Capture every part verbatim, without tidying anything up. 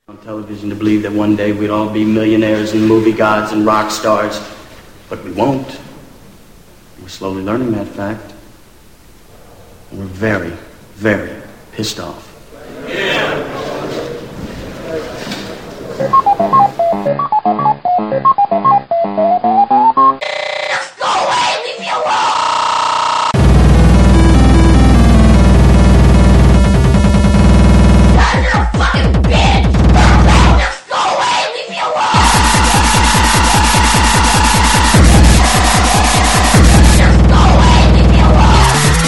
On television to believe that one day we'd all be millionaires and movie gods and rock stars, but we won't. We're slowly learning that fact. And we're very, very pissed off. Yeah. Just go away, leave me alone! You're a fucking bitch! Just go away, leave me alone! Just go away, leave me alone!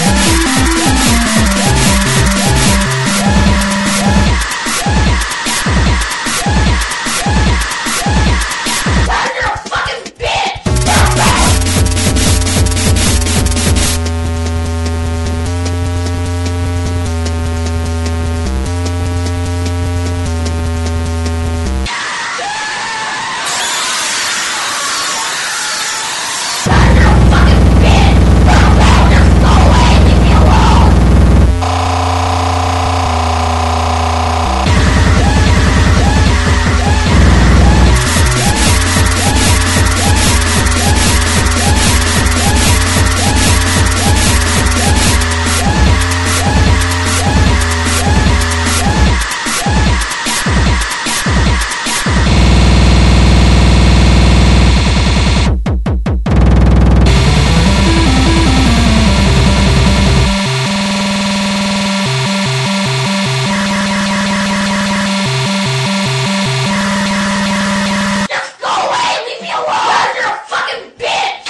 You're a fucking bitch! Just go away, leave me alone! You're a fucking bitch!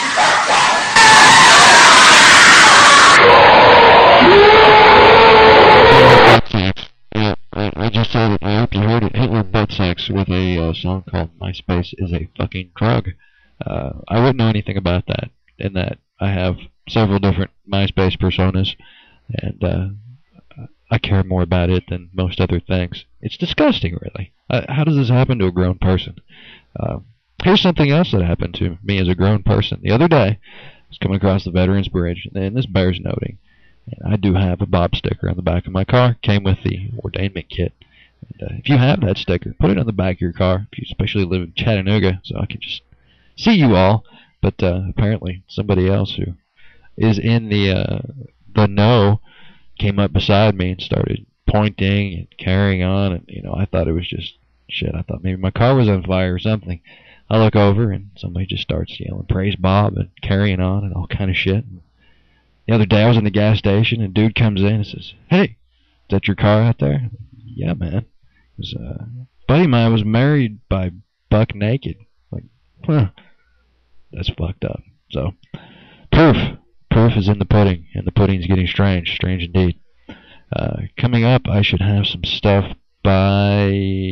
Yeah, I, I just said it. I hope you heard it. Hitler Buttsex with a uh, song called MySpace is a fucking drug. Uh, I wouldn't know anything about that, in that I have several different MySpace personas, and uh, I care more about it than most other things. It's disgusting, really. Uh, how does this happen to a grown person? Uh, here's something else that happened to me as a grown person. The other day, I was coming across the Veterans Bridge, and this bears noting. And I do have a Bob sticker on the back of my car. Came with the ordainment kit. And, uh, if you have that sticker, put it on the back of your car, if you especially live in Chattanooga, so I can just see you all. But uh, apparently somebody else who is in the uh, the know came up beside me and started pointing and carrying on. And, you know, I thought it was just shit. I thought maybe my car was on fire or something. I look over and somebody just starts yelling, "Praise Bob," and carrying on and all kind of shit. And the other day I was in the gas station and a dude comes in and says, "Hey, is that your car out there?" "Yeah, man." It was, uh, buddy of mine was married by buck naked. Like, huh, that's fucked up. So, proof. Proof is in the pudding, and the pudding's getting strange. Strange indeed. Uh, coming up, I should have some stuff by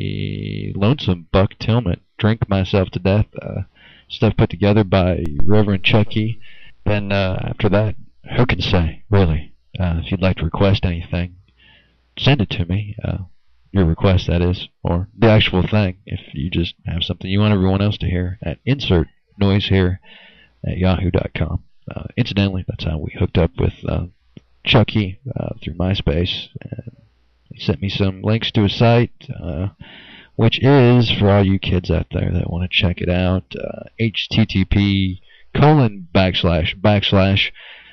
Lonesome Buck Tillman. Drink Myself to Death. Uh, stuff put together by Reverend Chucky. Then, uh, after that, who can say, really? Uh, if you'd like to request anything, send it to me. Uh, your request, that is, or the actual thing. If you just have something you want everyone else to hear, at insert noise here at yahoo dot com. Uh, incidentally, that's how we hooked up with uh, Chucky uh, through MySpace. And he sent me some links to a site, uh, which is, for all you kids out there that want to check it out, uh, H T T P colon backslash backslash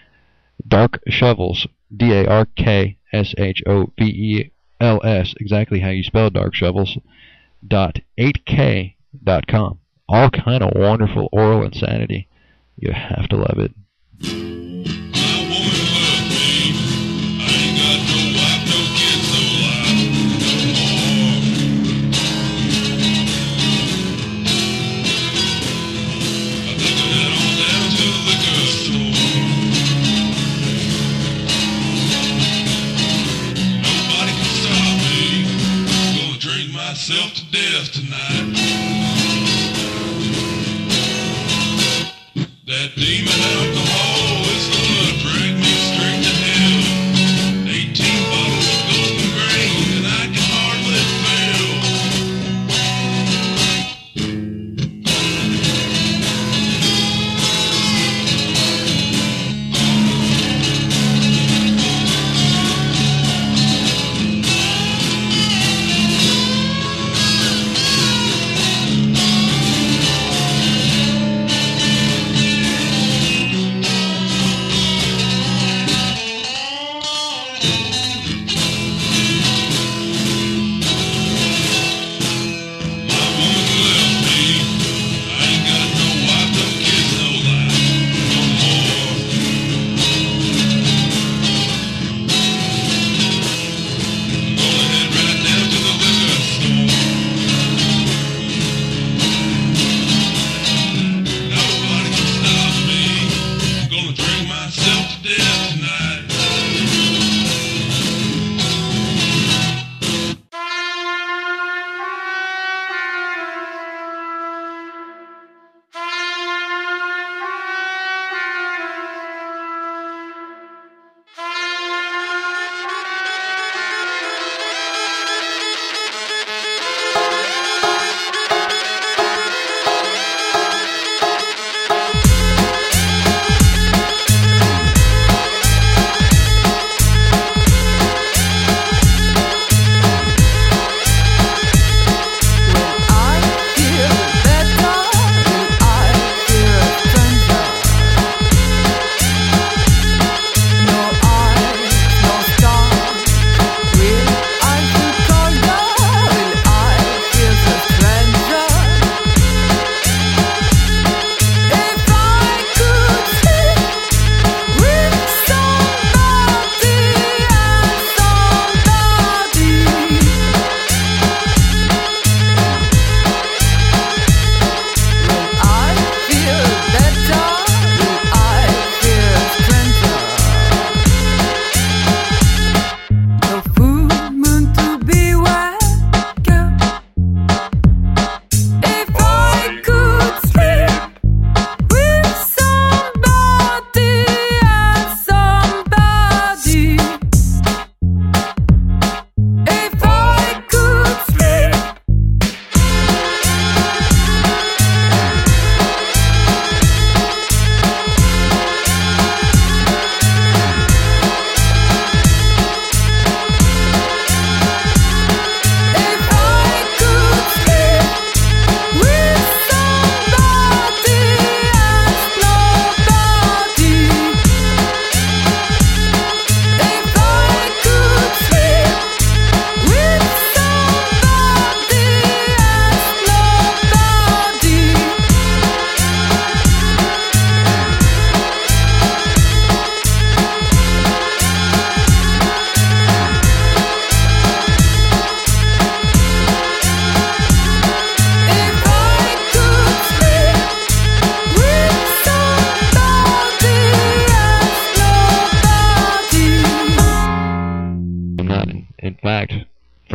Dark Shovels, D A R K S H O V E L S, exactly how you spell Dark Shovels, dot eight K dot com. All kind of wonderful oral insanity. You have to love it. Myself to death tonight. That demon alcohol is gonna drag me straight to hell. Eighteen bottles of golden grain and I can hardly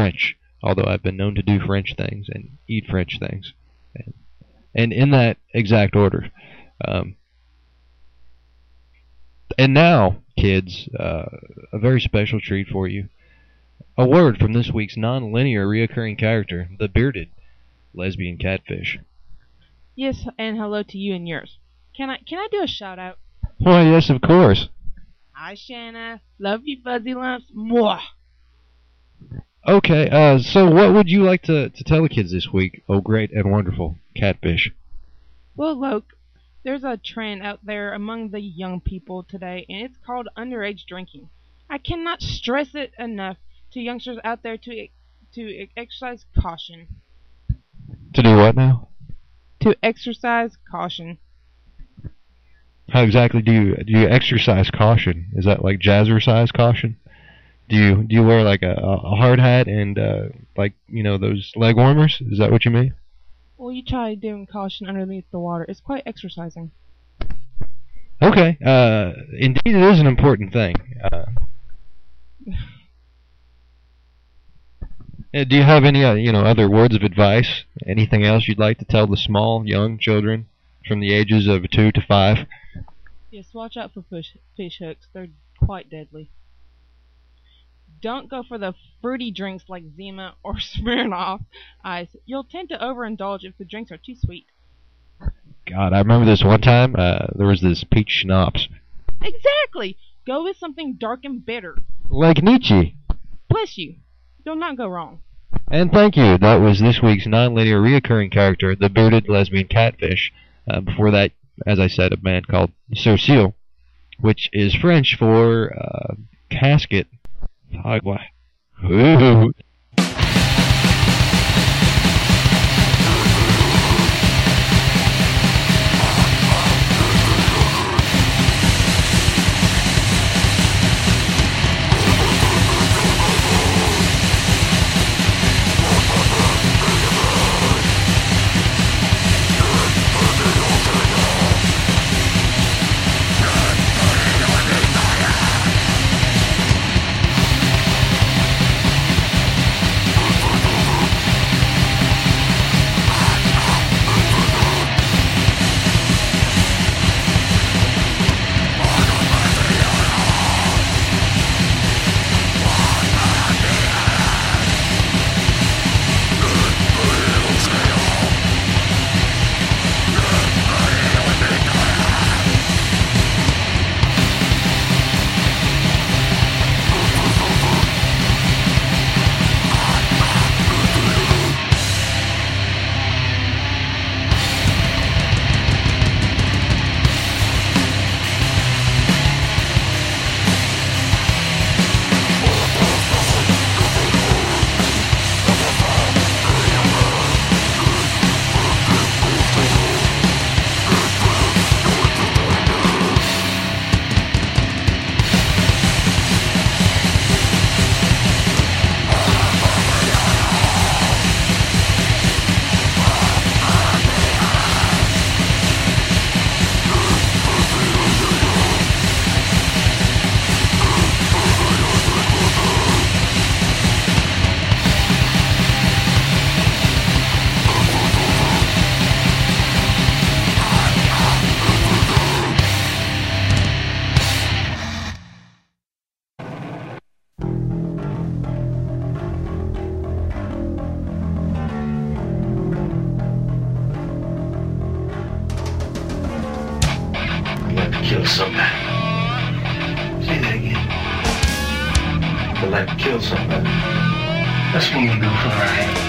French, although I've been known to do French things and eat French things. And, and in that exact order. Um, and now, kids, uh, a very special treat for you. A word from this week's non-linear reoccurring character, the bearded lesbian catfish. Yes, and hello to you and yours. Can I can I do a shout out? Why, yes, of course. Hi, Shanna. Love you, fuzzy lumps. Mwah. Okay, uh, so what would you like to, to tell the kids this week, oh great and wonderful catfish? Well, Loke, there's a trend out there among the young people today, and it's called underage drinking. I cannot stress it enough to youngsters out there to to exercise caution. To do what now? To exercise caution. How exactly do you do you exercise caution? Is that like jazzercise caution? Do you do you wear like a, a hard hat and uh, like you know those leg warmers? Is that what you mean? Well, you try doing caution underneath the water. It's quite exercising. Okay. Uh, indeed, it is an important thing. Uh, do you have any uh, you know other words of advice? Anything else you'd like to tell the small young children from the ages of two to five? Yes, watch out for fish, fish hooks. They're quite deadly. Don't go for the fruity drinks like Zima or Smirnoff Ice. You'll tend to overindulge if the drinks are too sweet. God, I remember this one time. Uh, there was this peach schnapps. Exactly! Go with something dark and bitter. Like Nietzsche. Bless you. You'll not go wrong. And thank you. That was this week's non-linear reoccurring character, the bearded lesbian catfish. Uh, before that, as I said, a band called Sourcil, which is French for uh, casket. Ooh. Kill somebody. Say that again. To like to kill somebody. That's what we do for right.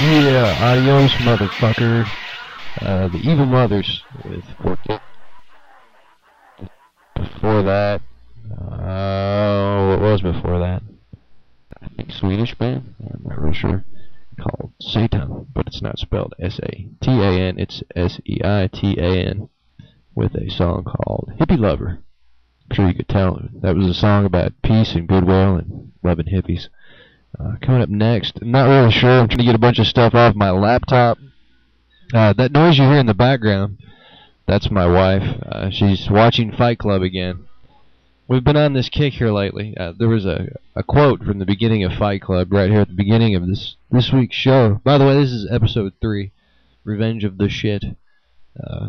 Yeah, adios, motherfucker. Uh, the Evil Mothers with Forget. Before that, uh, what was before that? I think Swedish band. I'm not really sure. Called Satan, but it's not spelled S A T A N. It's S E I T A N. With a song called Hippie Lover. I'm sure you could tell that was a song about peace and goodwill and loving hippies. Uh, coming up next, I'm not really sure. I'm trying to get a bunch of stuff off my laptop. Uh, that noise you hear in the background, that's my wife. Uh, she's watching Fight Club again. We've been on this kick here lately. Uh, there was a, a quote from the beginning of Fight Club right here at the beginning of this this week's show. By the way, this is episode three, Revenge of the Shit. Uh,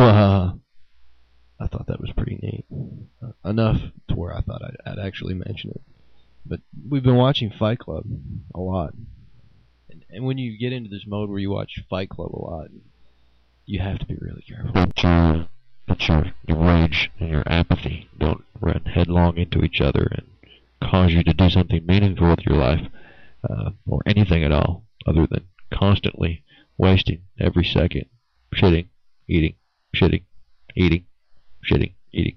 I thought that was pretty neat. Uh, enough to where I thought I'd, I'd actually mention it. But we've been watching Fight Club a lot. And, and when you get into this mode where you watch Fight Club a lot, you have to be really careful. That your, that your, your rage and your apathy don't run headlong into each other and cause you to do something meaningful with your life, uh, or anything at all, other than constantly wasting every second shitting, eating, shitting, eating, shitting, eating.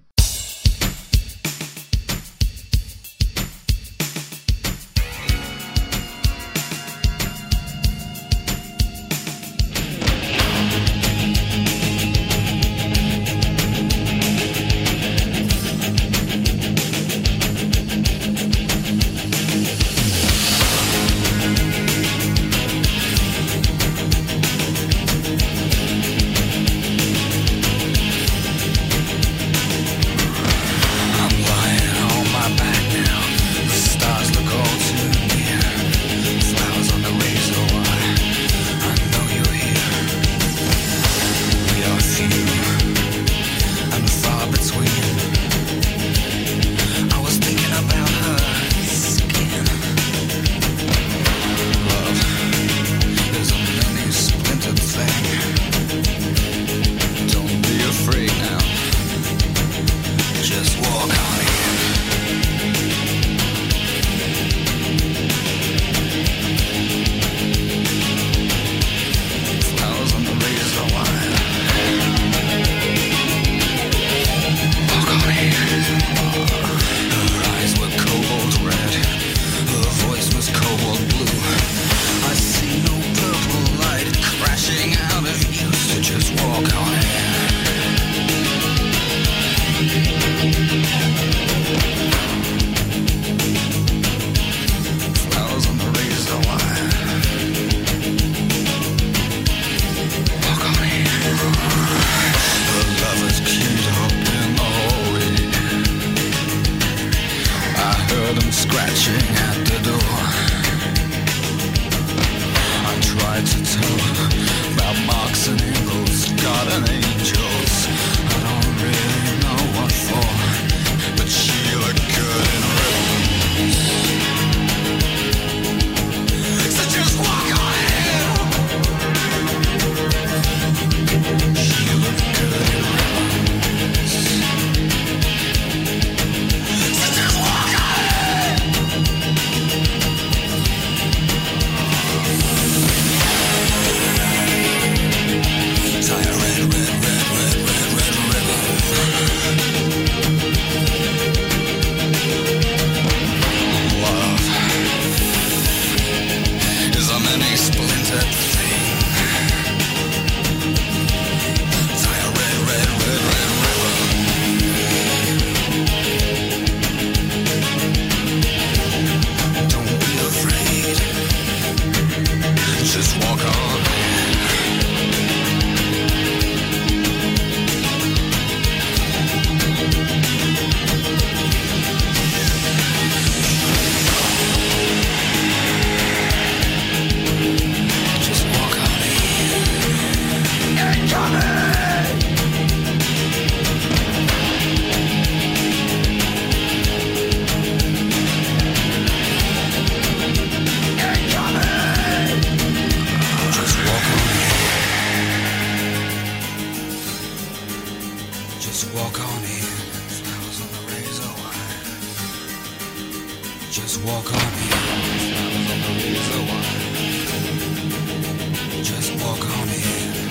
Just walk on in. Flowers on the razor wire. walk on in.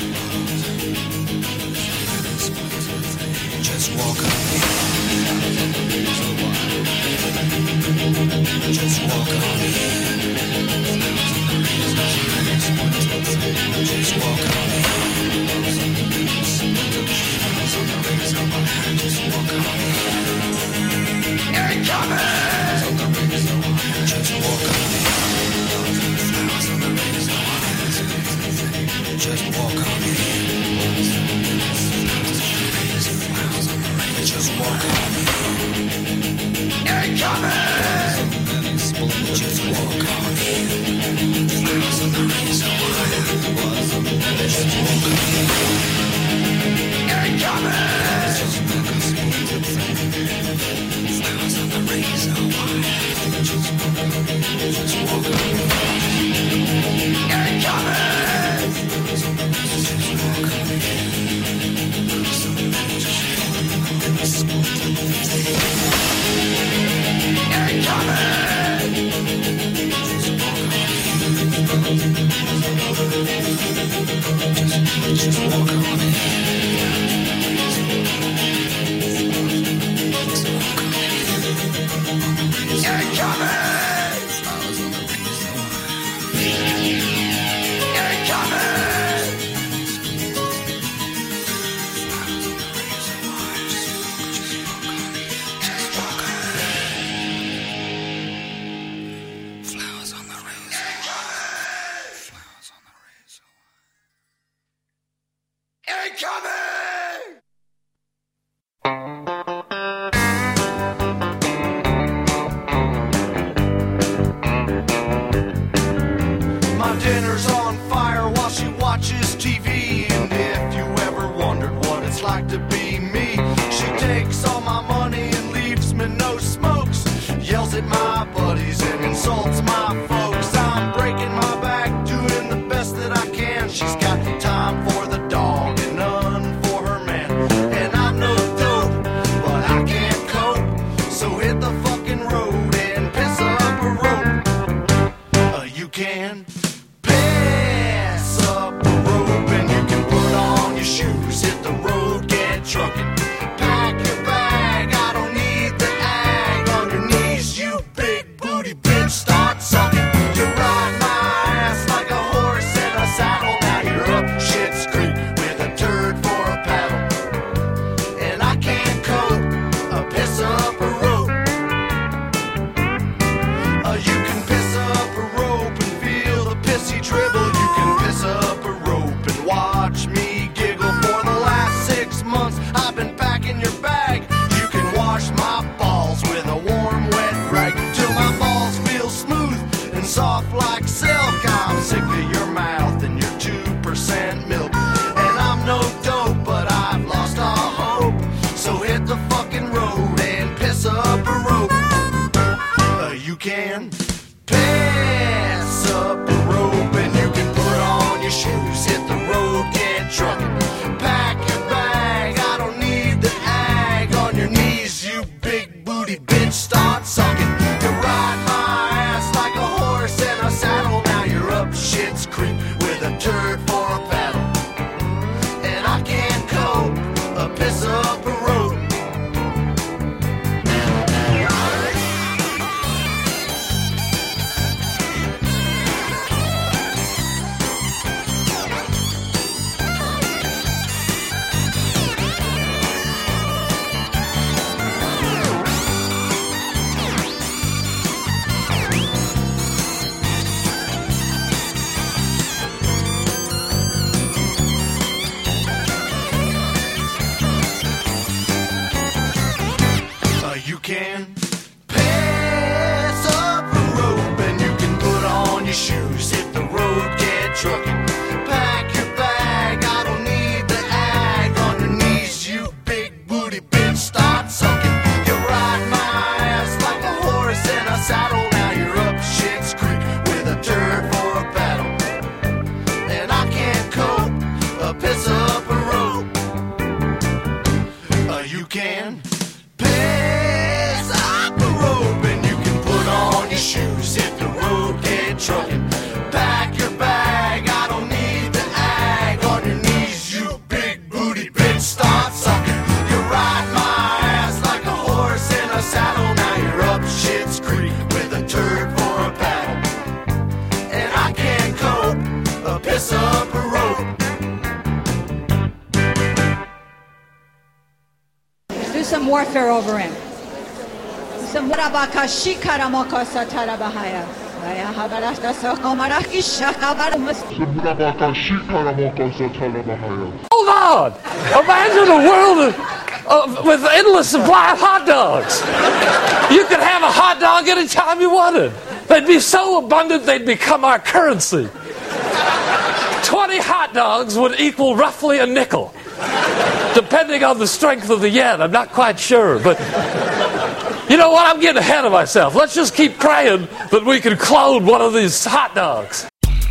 Just walk on in. Just walk on in. Just walk on in. Just walk on in. Ain't coming! Just walk on in. Just walk on in. Just walk on in. Ain't coming! Just walk on in. Flowers on the razor wire. Just walk on in. Ain't coming! Just walk on in. Flowers on the razor wire. Just walk on in. Just walk on in. Ain't coming! Just walk on in. Ain't coming! Just walk on in. Ain't coming! Flowers on the razor wire. Ain't coming! Flowers on the razor wire. Just walk on in. Flowers on the razor wire. Flowers on the razor wire. Ain't coming! My dinner's on fire while she watches T V. And if you ever wondered what it's like to be me, she takes all my money and leaves me no smokes. Yells at my buddies and insults my folks. I'm breaking my back, doing the best that I can. She's got time for the dog and none for her man. And I'm no dope, but I can't cope. So hit the fucking road and piss up a rope. Uh, you can pass up a rope and you can put on your shoes. Hit the road, get trucking. Pack your bag, I don't need the ag. On your knees, you big booty bitch, start sucking. You ride my ass like a horse in a saddle. Now you're up shit's creek with a turd for a paddle. And I can't cope, a piss up a rope. Uh, you can piss up a rope and feel the pissy dribble. You can piss up a rope and watch me giggle. For the last six months I've been packing your bag. You can wash my balls with a warm wet rag till my balls feel smooth and soft like silk. I'm sick of your mouth and your two percent milk. And I'm no dope, but I've lost all hope. So hit the fucking road and piss up a rope. Uh, you can pass up a rope and you can put on your shoes. Hit the road, get trucking. Pack your bag, I don't need the ag. On your knees, you big booty bitch, start sucking. You ride my ass like a horse in a saddle. Now you're up shit's creek with a turd for a paddle. And I can't cope, a piss up a rope. Uh, you can pass up a rope and you can put on your shoes. Hit the road, get trucking. Pack your bag, I don't need the ag. On your knees, you big booty bitch, start sucking. You ride my ass like a horse in a saddle. Now you're up shit's creek with a turd for a paddle. And I can't cope, a piss up a rope. Uh, you can pass up a rope and you can put on your shoes. Hit the road, get trucking. Pack your bag, I don't need the ag. do some warfare over him. Some Hold on! Imagine a world of, of, with endless supply of hot dogs. You could have a hot dog anytime you wanted. They'd be so abundant they'd become our currency. Twenty hot dogs would equal roughly a nickel. Depending on the strength of the yen, I'm not quite sure, but you know what? I'm getting ahead of myself. Let's just keep praying that we can clone one of these hot dogs.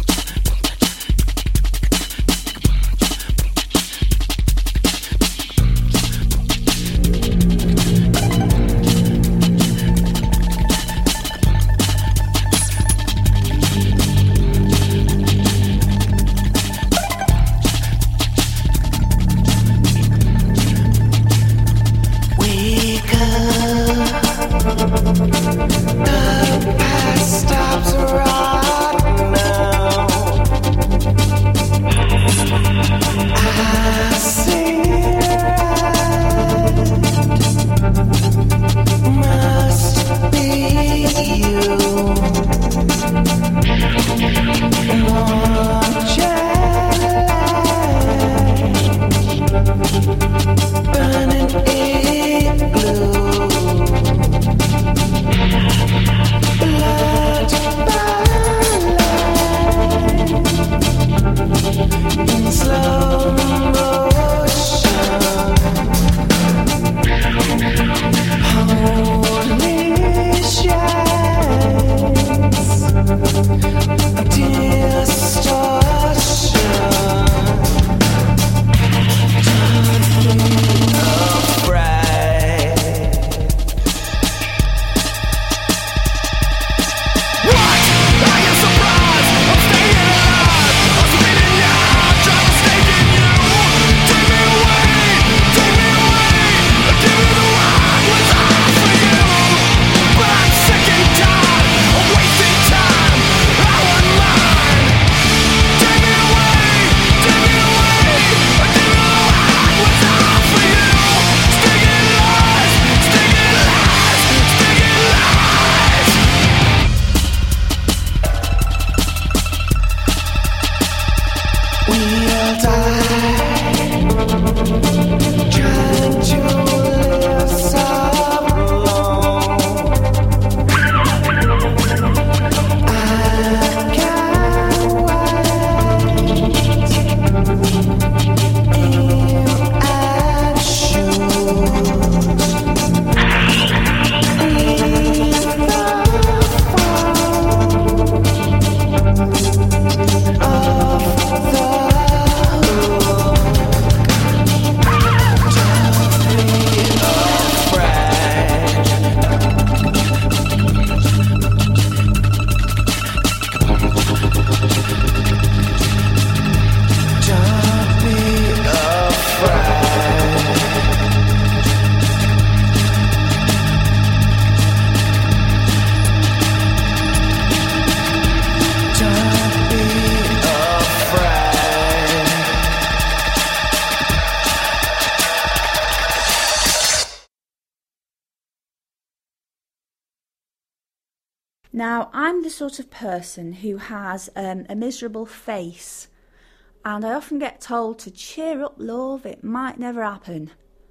Now, I'm the sort of person who has um, a miserable face, and I often get told to cheer up, love, it might never happen,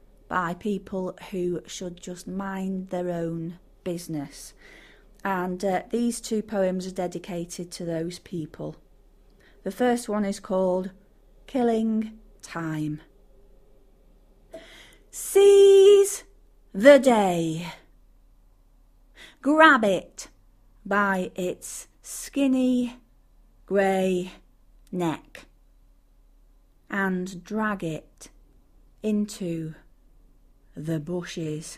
by people who should just mind their own business. And uh, these two poems are dedicated to those people. The first one is called Killing Time. Seize the day. Grab it by its skinny grey neck and drag it into the bushes.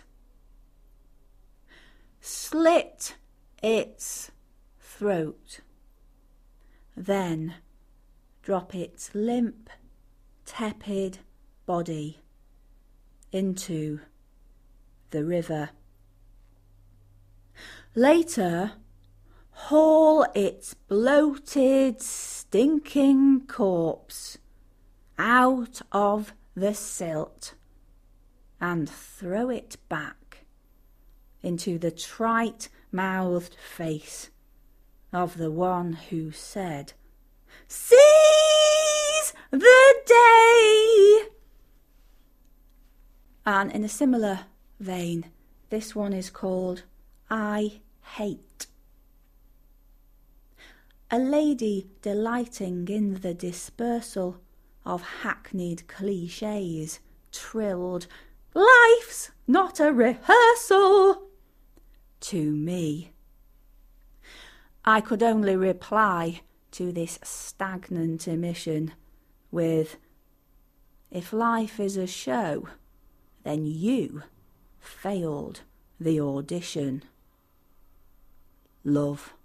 Slit its throat, then drop its limp, tepid body into the river. Later, haul its bloated, stinking corpse out of the silt and throw it back into the trite-mouthed face of the one who said, "Seize the day!" And in a similar vein, this one is called I Hate. A lady delighting in the dispersal of hackneyed clichés trilled, "Life's not a rehearsal," to me. I could only reply to this stagnant emission with, "If life is a show, then you failed the audition." Love.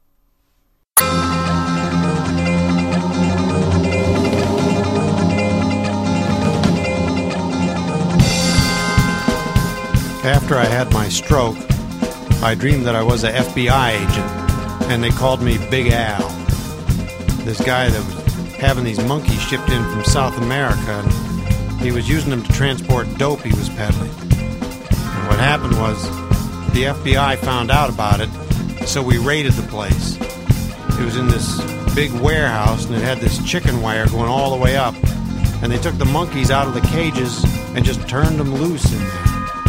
After I had my stroke, I dreamed that I was a F B I agent, and they called me Big Al. This guy that was having these monkeys shipped in from South America, and he was using them to transport dope he was peddling. And what happened was, the F B I found out about it, so we raided the place. It was in this big warehouse, and it had this chicken wire going all the way up, and they took the monkeys out of the cages and just turned them loose in there.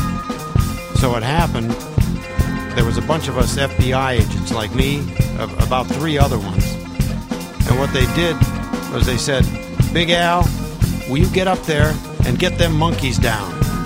So what happened, there was a bunch of us F B I agents like me, about three other ones. And what they did was they said, "Big Al, will you get up there and get them monkeys down?"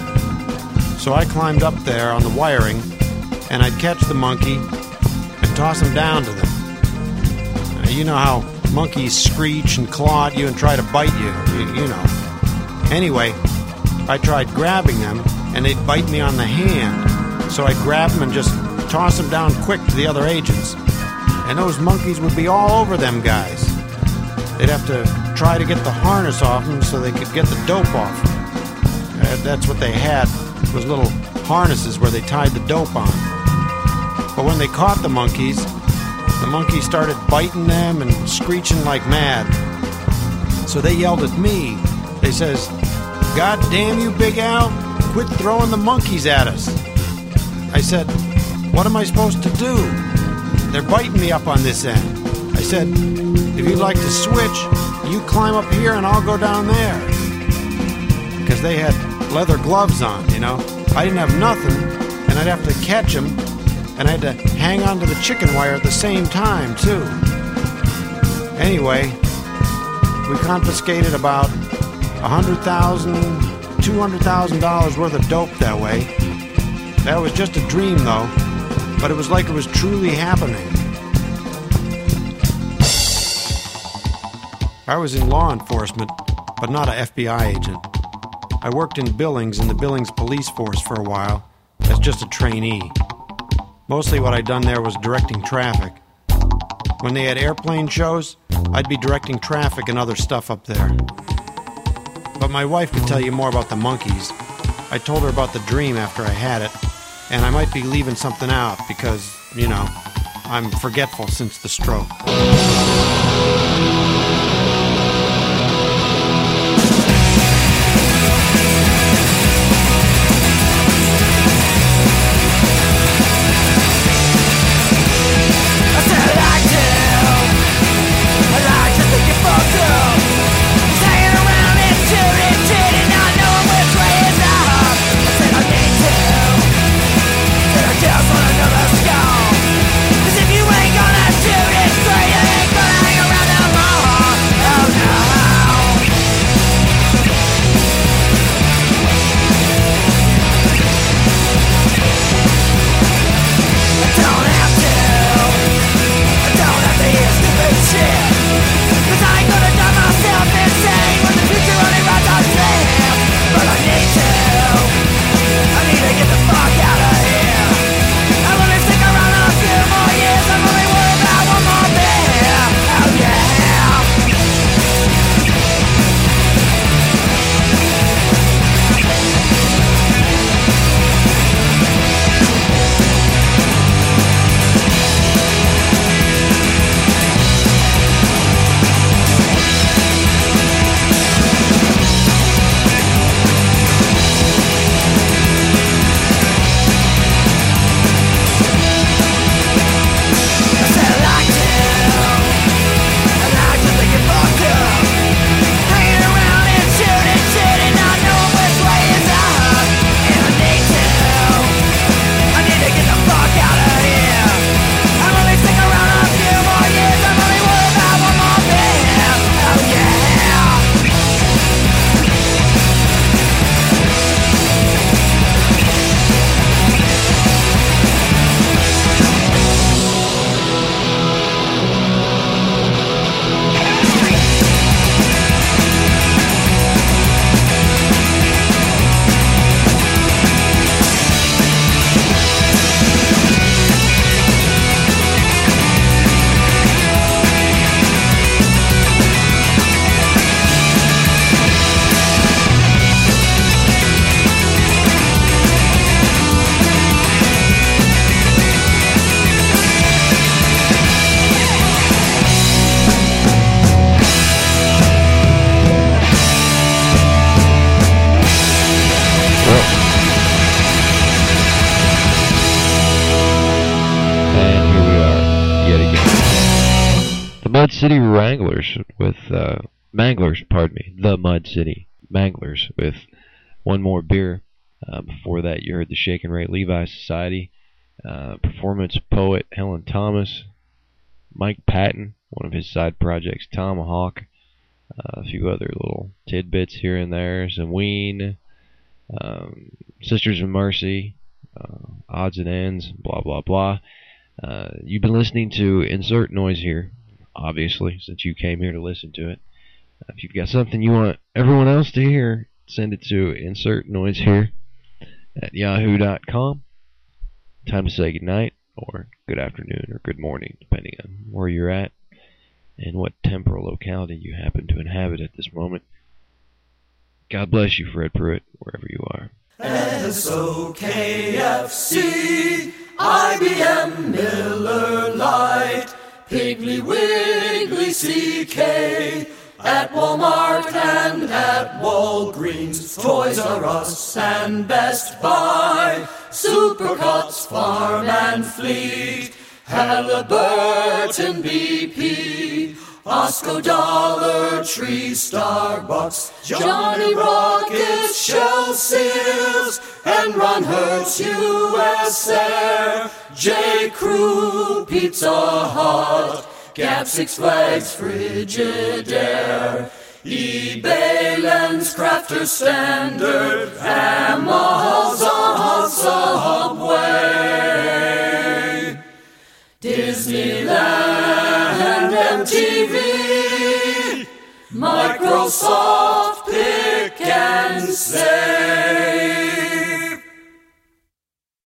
So I climbed up there on the wiring, and I'd catch the monkey and toss him down to them. Now, you know how monkeys screech and claw at you and try to bite you, you, you know. Anyway, I tried grabbing them, and they'd bite me on the hand. So I'd grab them and just toss them down quick to the other agents. And those monkeys would be all over them guys. They'd have to try to get the harness off them so they could get the dope off them. Uh, that's what they had, was little harnesses where they tied the dope on. But when they caught the monkeys, the monkeys started biting them and screeching like mad. So they yelled at me. They says, "God damn you, Big Al, quit throwing the monkeys at us." I said, "What am I supposed to do? They're biting me up on this end." I said, "If you'd like to switch, you climb up here and I'll go down there." Because they had leather gloves on, you know. I didn't have nothing, and I'd have to catch them, and I had to hang on to the chicken wire at the same time, too. Anyway, we confiscated about one hundred thousand dollars, two hundred thousand dollars worth of dope that way. That was just a dream, though, but it was like it was truly happening. I was in law enforcement, but not a F B I agent. I worked in Billings in the Billings police force for a while as just a trainee. Mostly what I'd done there was directing traffic. When they had airplane shows, I'd be directing traffic and other stuff up there. But my wife could tell you more about the monkeys. I told her about the dream after I had it, and I might be leaving something out because, you know, I'm forgetful since the stroke. Just wanna know the score. 'Cause if you ain't gonna shoot it straight, you ain't gonna hang around. City Wranglers with, uh, Manglers, pardon me, the Mud City Manglers with One More Beer. Uh, before that, you heard the Shake and Ray Levi Society, uh, performance poet Helen Thomas, Mike Patton, one of his side projects, Tomahawk, uh, a few other little tidbits here and there, some Ween, um, Sisters of Mercy, uh, Odds and Ends, blah, blah, blah. Uh, you've been listening to Insert Noise here, obviously, since you came here to listen to it. Uh, if you've got something you want everyone else to hear, send it to Insert Noise here at yahoo dot com. Time to say goodnight, or good afternoon, or good morning, depending on where you're at and what temporal locality you happen to inhabit at this moment. God bless you, Fred Pruitt, wherever you are. S O K F C, I B M, Miller Lite, Piggly Wiggly C K, at Walmart and at Walgreens, Toys R Us and Best Buy, Supercuts, Farm and Fleet, Halliburton, B P, Osco, Dollar Tree, Starbucks, Johnny Rockets, Shell Seals, and Ron Hertz, U S Air, J. Crew, Pizza Hut, Gap, Six Flags, Frigidaire, eBay, Lens, Crafter, Standard, Amazon, Subway, Disneyland, M T V, Microsoft, Pick and Save.